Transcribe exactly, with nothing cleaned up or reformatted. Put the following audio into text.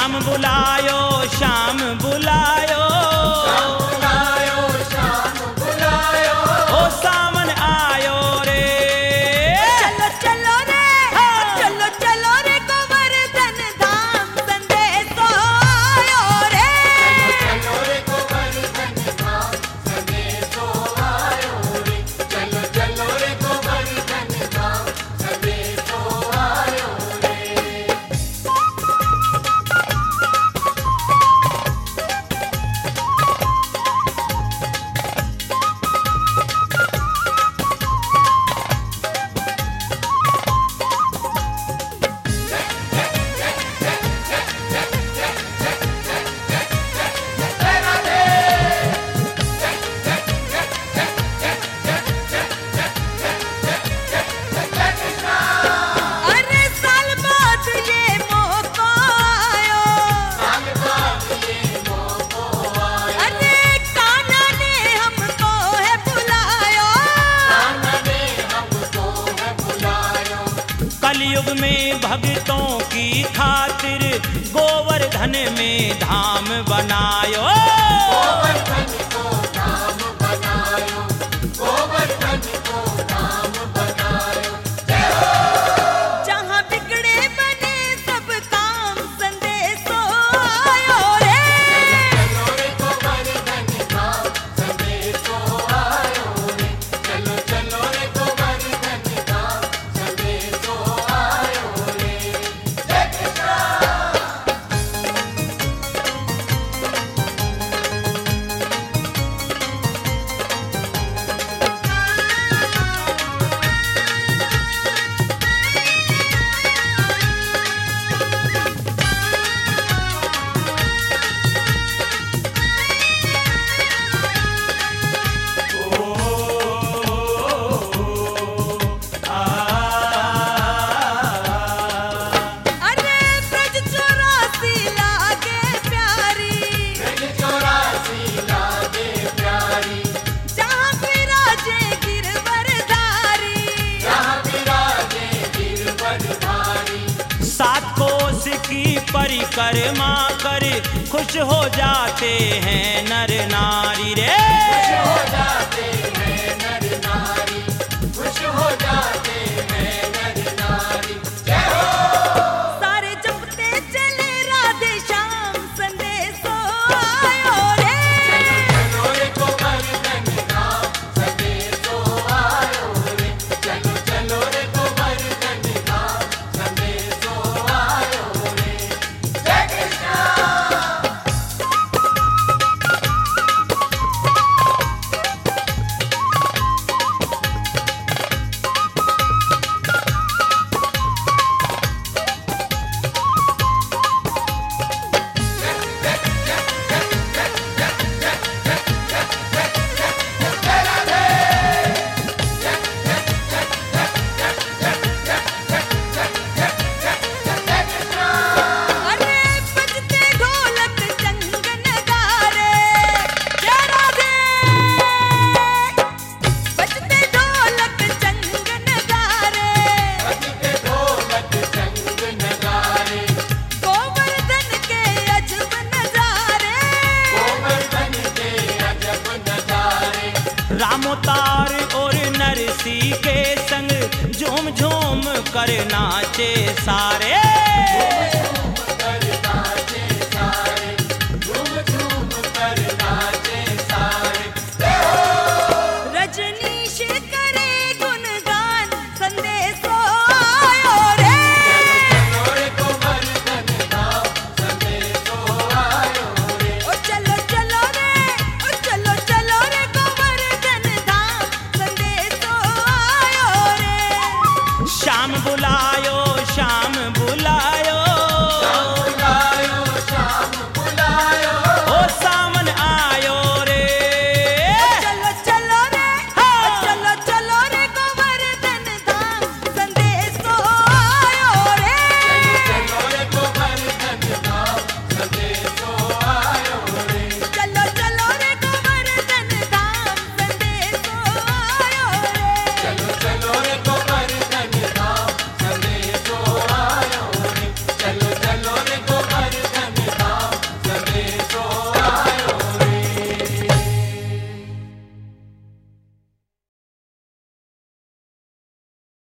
श्याम बुलायो श्याम बुलायो बुलायो शाम बुलायो ओ सावन आयो रे। चलो चलो रे चलो चलो रे गोवर्धन धाम संदेशो आयो रे। चलो रे गोवर्धन धाम संदेशो आयो रे। चलो चलो रे गोवर्धन धाम संदेशो आयो रे। अरे साल बाद ये मौका आयो, साल बाद ये मौका आयो। अरे कान्हा ने हमको है बुलायो। कान्हा ने हमको है बुलायो। कलयुग में भक्तों की खातिर गोवर्धन में धाम बनायो। गोवर्धन को नाम बनायो। गोवर्धन को नाम बनायो। जहाँ बिगड़े बने सब काम संदेशो आयो रे। चलो रे गोवर्धन धाम संदेशो आयो रे। चलो चलो रे गोवर्धन धाम संदेशो आयो रे। जय कृष्ण। अरे ब्रज चौरासी लागे प्यारी, ब्रज चौरासी लागे प्यारी। जहाँ विराजे गिरवरधारी। जहाँ विराजे गिरवरधारी। सात कोस की परिक्रमा कर खुश हो जाते हैं नर नारी रे। हो जाते हैं नर नारी। खुश हो जाते हैं नर नारी। जय हो। सारे जपते चले राधे श्याम संदेशो आयो रे। चलो रे गोवर्धन धाम संदेशो आयो रे। चलो चलो रे गोवर्धन धाम संदेशो आयो रे। जय कृष्ण। अरे बजते ढोलक चंग नगारे, जय राधे। बजते ढोलक चंग नगारे, बजते ढोलक चंग नगारे। गोवर्धन के अजब नजारे। गोवर्धन के अजब नजारे। रामोतार और नरसी के संग झूम झूम कर नाचे सारे। झूम कर नाचे सारे। झूम झूम कर नाचे सारे। रजनीश करे गुणगान संदेशो आयो रे। चलो रे गोवर्धन धाम संदेशो आयो रे। ओ चलो चलो रे ओ चलो चलो रे गोवर्धन धाम संदेशो आयो रे। श्याम बुलायो श्याम बुलायो